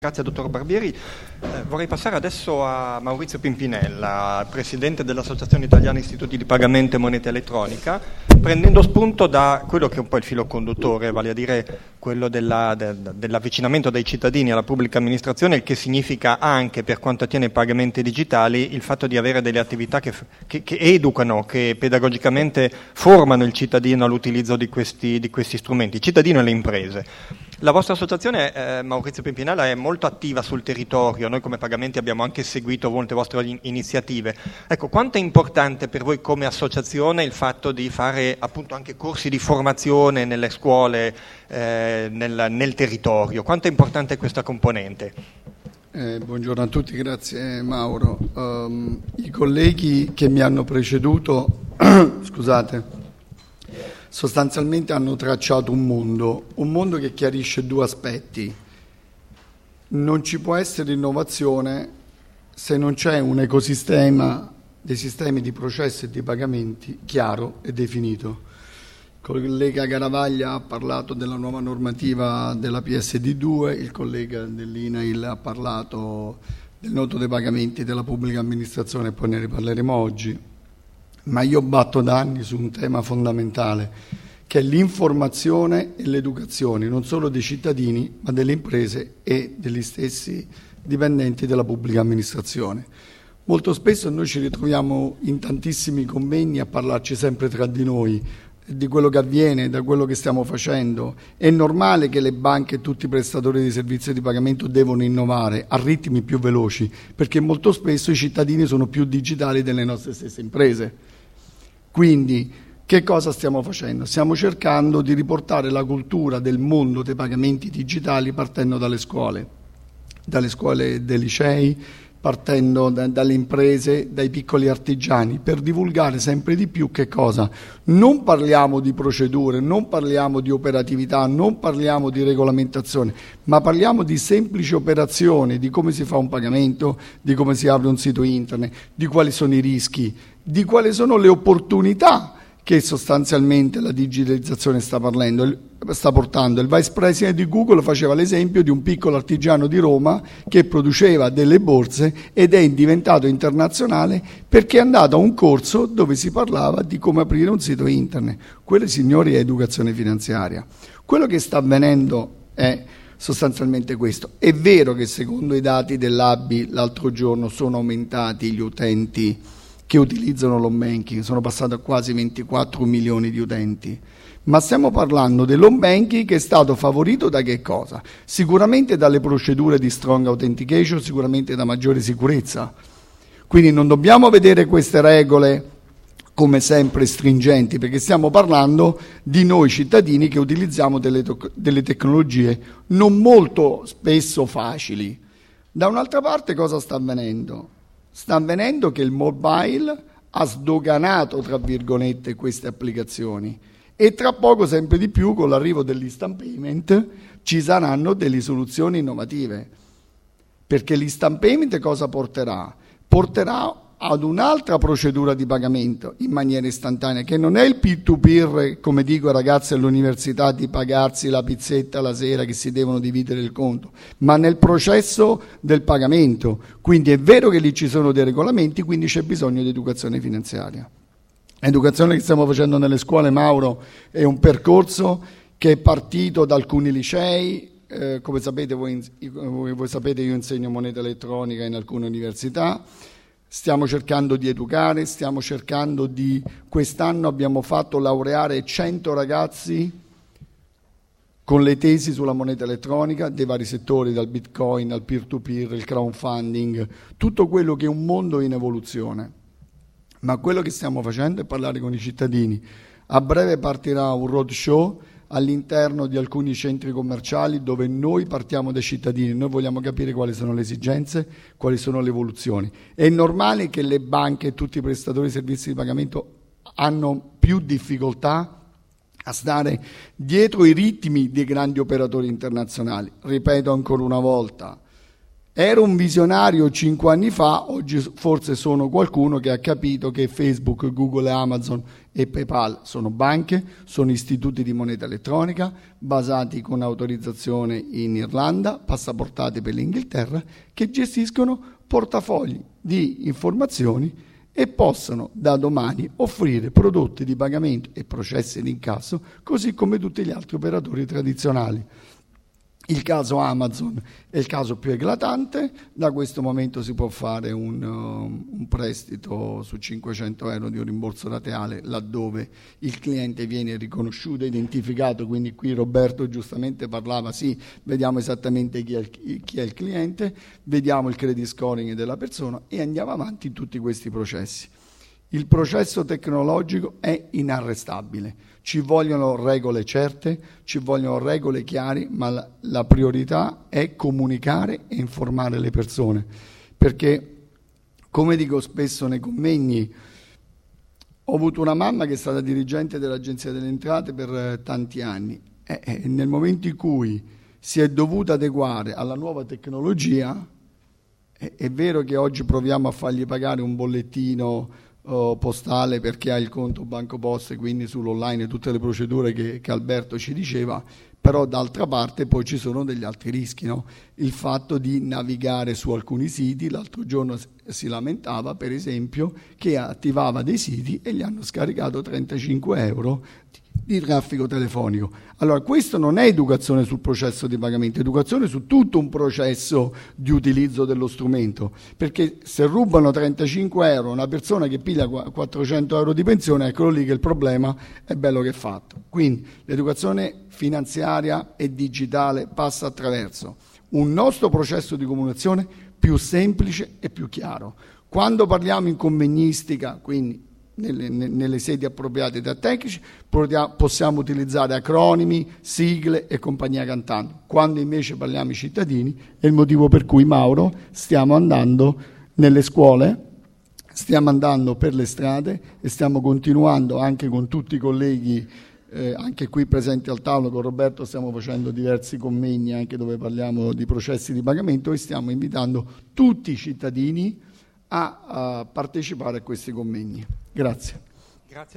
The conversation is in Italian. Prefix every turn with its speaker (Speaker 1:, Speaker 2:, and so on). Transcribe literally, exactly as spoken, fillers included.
Speaker 1: Grazie dottor Barbieri. Eh, vorrei passare adesso a Maurizio Pimpinella, presidente dell'Associazione Italiana Istituti di Pagamento e Moneta Elettronica, prendendo spunto da quello che è un po' il filo conduttore, vale a dire quello della, de, dell'avvicinamento dei cittadini alla pubblica amministrazione, il che significa anche, per quanto attiene ai pagamenti digitali, il fatto di avere delle attività che, che, che educano, che pedagogicamente formano il cittadino all'utilizzo di questi, di questi strumenti, il cittadino e le imprese. La vostra associazione, eh, Maurizio Pimpinella, è molto attiva sul territorio, noi come Pagamenti abbiamo anche seguito molte vostre in- iniziative. Ecco, quanto è importante per voi come associazione il fatto di fare appunto anche corsi di formazione nelle scuole, eh, nel, nel territorio? Quanto è importante questa componente?
Speaker 2: Eh, buongiorno a tutti, grazie Mauro. Um, I colleghi che mi hanno preceduto, scusate, sostanzialmente hanno tracciato un mondo, un mondo che chiarisce due aspetti. Non ci può essere innovazione se non c'è un ecosistema dei sistemi di processi e di pagamenti chiaro e definito. Il collega Garavaglia ha parlato della nuova normativa della P S D due, il collega dell'I N A I L ha parlato del noto dei pagamenti della pubblica amministrazione e poi ne riparleremo oggi. Ma io batto da anni su un tema fondamentale, che è l'informazione e l'educazione, non solo dei cittadini, ma delle imprese e degli stessi dipendenti della pubblica amministrazione. Molto spesso noi ci ritroviamo in tantissimi convegni a parlarci sempre tra di noi, di quello che avviene, da quello che stiamo facendo. È normale che le banche e tutti i prestatori di servizi di pagamento devono innovare a ritmi più veloci, perché molto spesso i cittadini sono più digitali delle nostre stesse imprese. Quindi, che cosa stiamo facendo? Stiamo cercando di riportare la cultura del mondo dei pagamenti digitali partendo dalle scuole, dalle scuole dei licei, partendo da, dalle imprese, dai piccoli artigiani, per divulgare sempre di più che cosa? Non parliamo di procedure, non parliamo di operatività, non parliamo di regolamentazione, ma parliamo di semplici operazioni, di come si fa un pagamento, di come si apre un sito internet, di quali sono i rischi, di quali sono le opportunità che sostanzialmente la digitalizzazione sta, parlando, sta portando. Il vice president di Google faceva l'esempio di un piccolo artigiano di Roma che produceva delle borse ed è diventato internazionale perché è andato a un corso dove si parlava di come aprire un sito internet. Quello, signori, è educazione finanziaria. Quello che sta avvenendo è sostanzialmente questo. È vero che secondo i dati dell'A B I l'altro giorno sono aumentati gli utenti che utilizzano l'home banking, sono passati a quasi ventiquattro milioni di utenti, ma stiamo parlando dell'home banking che è stato favorito da che cosa? Sicuramente dalle procedure di strong authentication, sicuramente da maggiore sicurezza. Quindi non dobbiamo vedere queste regole come sempre stringenti, perché stiamo parlando di noi cittadini che utilizziamo delle, to- delle tecnologie non molto spesso facili. Da un'altra parte cosa sta avvenendo? Sta avvenendo che il mobile ha sdoganato, tra virgolette, queste applicazioni e tra poco, sempre di più, con l'arrivo dell'instant payment, ci saranno delle soluzioni innovative. Perché l'instant payment cosa porterà? Porterà ad un'altra procedura di pagamento in maniera istantanea, che non è il peer-to-peer, come dico ai ragazzi all'università, di pagarsi la pizzetta la sera che si devono dividere il conto, ma nel processo del pagamento. Quindi è vero che lì ci sono dei regolamenti, quindi c'è bisogno di educazione finanziaria. L'educazione che stiamo facendo nelle scuole, Mauro, è un percorso che è partito da alcuni licei. Eh, come sapete voi, voi, voi sapete, io insegno moneta elettronica in alcune università. Stiamo cercando di educare, stiamo cercando di... Quest'anno abbiamo fatto laureare cento ragazzi con le tesi sulla moneta elettronica, dei vari settori, dal bitcoin al peer-to-peer, il crowdfunding, tutto quello che è un mondo in evoluzione. Ma quello che stiamo facendo è parlare con i cittadini. A breve partirà un roadshow all'interno di alcuni centri commerciali dove noi partiamo dai cittadini, noi vogliamo capire quali sono le esigenze, quali sono le evoluzioni. È normale che le banche e tutti i prestatori di servizi di pagamento hanno più difficoltà a stare dietro i ritmi dei grandi operatori internazionali. Ripeto ancora una volta, Ero un visionario cinque anni fa, oggi forse sono qualcuno che ha capito che Facebook, Google, Amazon e PayPal sono banche, sono istituti di moneta elettronica basati con autorizzazione in Irlanda, passaportati per l'Inghilterra, che gestiscono portafogli di informazioni e possono da domani offrire prodotti di pagamento e processi di incasso così come tutti gli altri operatori tradizionali. Il caso Amazon è il caso più eclatante. Da questo momento si può fare un, uh, un prestito su cinquecento euro di un rimborso rateale laddove il cliente viene riconosciuto e identificato, quindi qui Roberto giustamente parlava, sì, vediamo esattamente chi è, il, chi è il cliente, vediamo il credit scoring della persona e andiamo avanti in tutti questi processi. Il processo tecnologico è inarrestabile, ci vogliono regole certe, ci vogliono regole chiare, ma la, la priorità è comunicare e informare le persone, perché come dico spesso nei convegni, ho avuto una mamma che è stata dirigente dell'Agenzia delle Entrate per eh, tanti anni e, e nel momento in cui si è dovuta adeguare alla nuova tecnologia, è, è vero che oggi proviamo a fargli pagare un bollettino Uh, postale perché ha il conto Banco Poste, quindi sull'online tutte le procedure che, che Alberto ci diceva, però d'altra parte poi ci sono degli altri rischi, no? Il fatto di navigare su alcuni siti, l'altro giorno si lamentava per esempio che attivava dei siti e gli hanno scaricato trentacinque euro di traffico telefonico. Allora questo non è educazione sul processo di pagamento, è educazione su tutto un processo di utilizzo dello strumento, perché se rubano trentacinque euro a una persona che piglia quattrocento euro di pensione, eccolo lì che il problema è bello che è fatto. Quindi l'educazione finanziaria e digitale passa attraverso un nostro processo di comunicazione più semplice e più chiaro. Quando parliamo in convegnistica, quindi Nelle, nelle sedi appropriate da tecnici, possiamo utilizzare acronimi, sigle e compagnia cantando. Quando invece parliamo ai cittadini, è il motivo per cui, Mauro, stiamo andando nelle scuole, stiamo andando per le strade e stiamo continuando anche con tutti i colleghi, eh, anche qui presenti al tavolo, con Roberto stiamo facendo diversi convegni anche dove parliamo di processi di pagamento e stiamo invitando tutti i cittadini a, a partecipare a questi convegni. Grazie.
Speaker 1: Grazie.